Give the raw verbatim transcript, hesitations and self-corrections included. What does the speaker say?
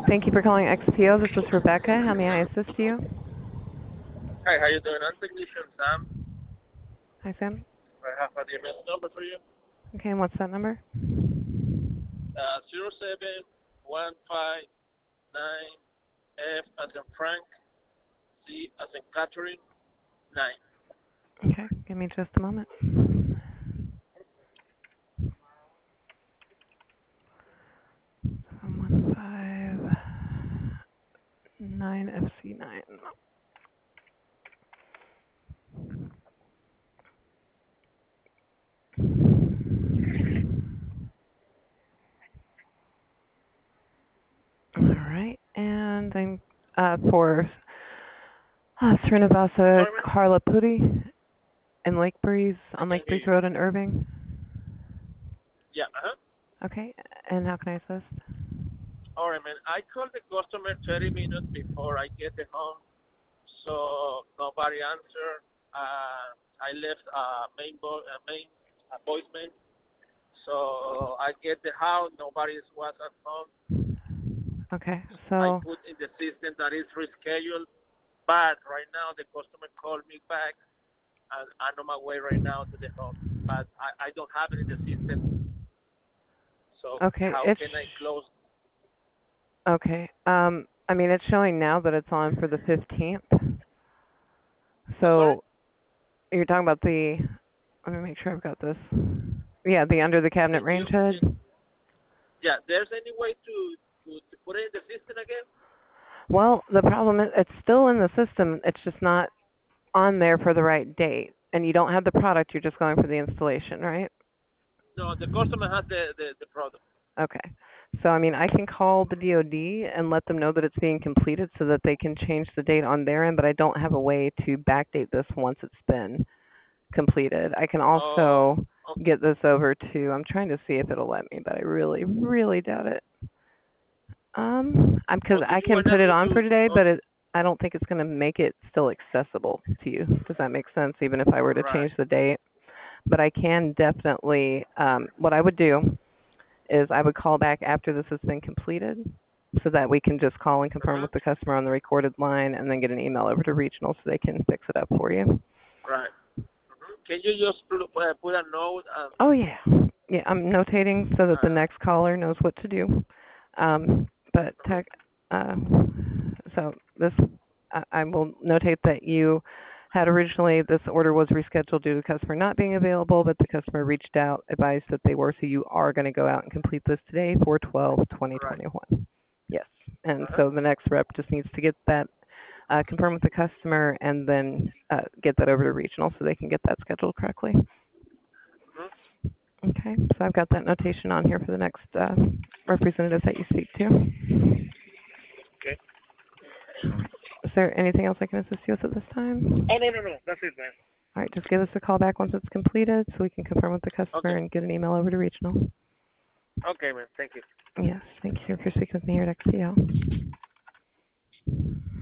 Thank you for calling X P O. This is Rebecca. How may I assist you? Hi, how you doing? I'm technician Sam. Hi, Sam. I have a D M S number for you. Okay, and what's that number? Uh, zero seven one five nine F as in Frank, C as in Catherine, nine. Okay, give me just a moment. One five nine F C nine. All right, and I'm uh, for uh, Srinivasa Sorry, man? Carla Pudi in Lake Breeze I on can Lake hear Breeze you. Road in Irving. Yeah, uh-huh. Okay, and how can I assist? All right, man. I called the customer thirty minutes before I get the home, so nobody answered. Uh, I left a main, vo- a main a voicemail. So I get the house, nobody was at home. Okay, I so put in the system that is rescheduled, but right now the customer called me back, and I'm on my way right now to the home, but I, I don't have it in the system. So okay, how it's can I close? okay. Um, I mean, it's showing now that it's on for the fifteenth. I'm sorry? So you're talking about the. Let me make sure I've got this. Yeah, the under the cabinet Can you? range hood. Can, yeah, there's any way to, to to put it in the system again? Well, the problem is it's still in the system. It's just not on there for the right date. And you don't have the product. You're just going for the installation, right? No, the customer has the the, the product. Okay. So, I mean, I can call the D O D and let them know that it's being completed so that they can change the date on their end, but I don't have a way to backdate this once it's been completed. I can Oh, also okay. get this over to, I'm trying to see if it'll let me, but I really, really doubt it. Um, I'm because Oh, do I you can wanna put it me on to? for today, Oh, but it, I don't think it's going to make it still accessible to you. Does that make sense? Even if I were to right. change the date, but I can definitely. Um, what I would do is I would call back after this has been completed, so that we can just call and confirm Uh-huh. with the customer on the recorded line, and then get an email over to regional so they can fix it up for you. Right. Mhm. Can you just put, uh, put a note? Um, Oh yeah, yeah. I'm notating so that the uh, next caller knows what to do. Um, but uh-huh. tech, uh, so this, I, I will notate that you had originally this order was rescheduled due to the customer not being available, but the customer reached out, advised that they were, so you are going to go out and complete this today for twelve twenty Right. twenty-one. Yes, and Uh-huh. so the next rep just needs to get that uh, confirmed with the customer and then uh, get that over to regional so they can get that scheduled correctly. Mhm. Okay, so I've got that notation on here for the next uh, representative that you speak to. Okay. Is there anything else I can assist you with at this time? Oh no no no, that's it, man. All right, just give us a call back once it's completed so we can confirm with the customer Okay. and get an email over to regional. Okay, man. Thank you. Yes, thank you for speaking with me here at X P O.